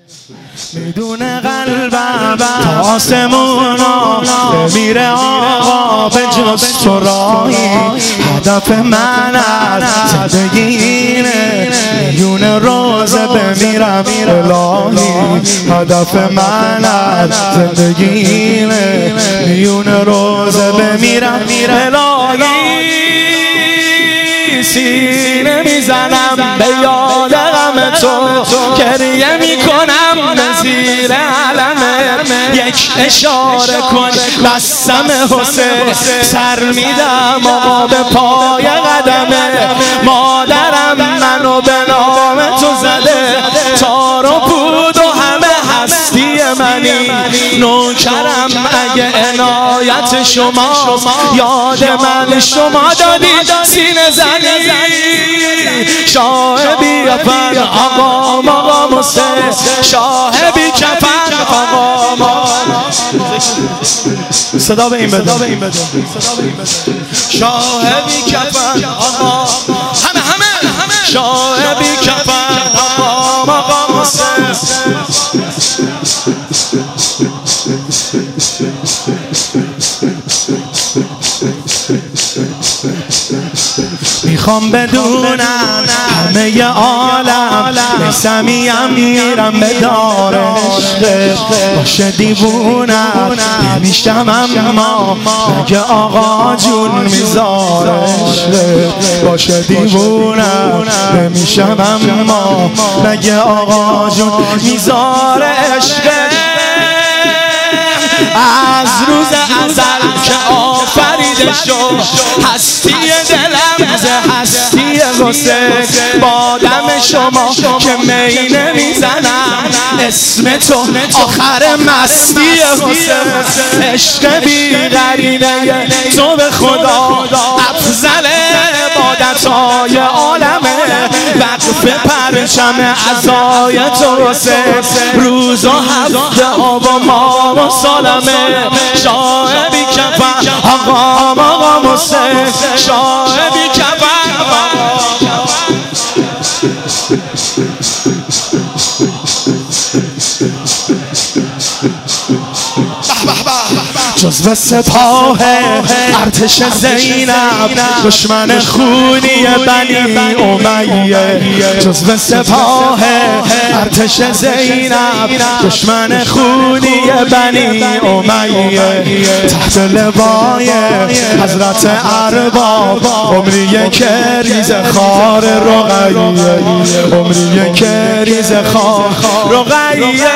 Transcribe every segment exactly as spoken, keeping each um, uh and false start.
میدونه قلبم تا آسمونا میره آقا به جز تو راهی. هدف من از زندگی اینه میون روزه بمیرم الهی. هدف من از زندگی اینه میون روزه بمیرم الهی. سینه میزنم به یاد غم تو، گریه میکنم زیر علمت. یک اشاره کن بستم حسین، سر میدم آقا به پای قدمه. مادرم منو به نام تو زده، تار و پود و همه هستی منی. نوکرم اگه عنایت شما، یاد من شما دادی سینه زنی. شاه بی کفن آقا مقام حسین، شاه بی کفن آقا مقام. صدا به این بده، شاه بی کفن آقا همه همه شاه بی کفن آقا مقام حسین. میخوام بدونم همه عالم نسمیم میرم به دار عشق. باشه دیوونم نمیشتم اما مگه آقا جون میذار عشق. باشه دیوونم نمیشم اما مگه آقا جون میذار عشق. از روز ازل که آفریده شد هستی دلم ز هستی حسین. با دم شما که می نمیزنم اسم تو آخر مستی حسین. عشق بی قرینه تو به خدا افضل عبادتهای عالمه. وقف پرچم عزای تو حسین، روز و هفته آب و ما و سالمه. شاه بی کفن آقا مقام حسین، شاه بی کفن آقا. جزو سپاه ارتش زینب دشمن خونی بنی امیه. جزو سپاه ارتش زینب دشمن خونی بنی امیه. تحت لوای حضرت ارباب عمریه که ریز خار رقیه. عمریه که ریز خار رقیه.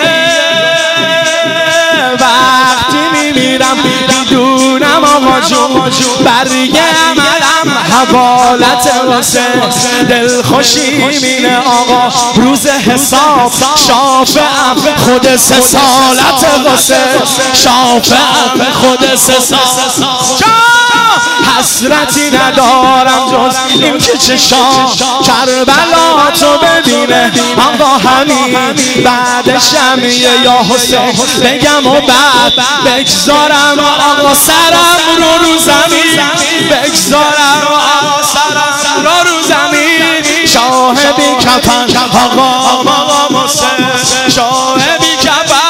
وقتی میمیرم میدونم آقا جون برگه عملم حوالت حسین. دلخوشی مینه آقا روز حساب شافعم خود سه سالت حسین. شافعم خود سه سالت. حسرتی ندارم جز این که چشام کربلا تو ببینه آقا. همین بعدشم یا حسین بگم و بعد بگذارم آقا سرم رو رو زمین. بگذارم آقا سرم رو رو زمین. شاه بی کفن آقا مقام حسین، شاه بی کفن.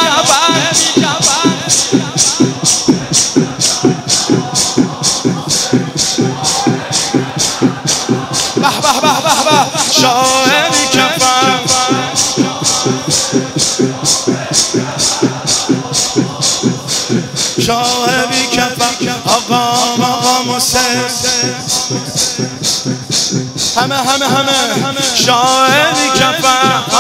شاه بی کفن شاه بی کفن آقا مقام حسین. همه همه همه شاه بی کفن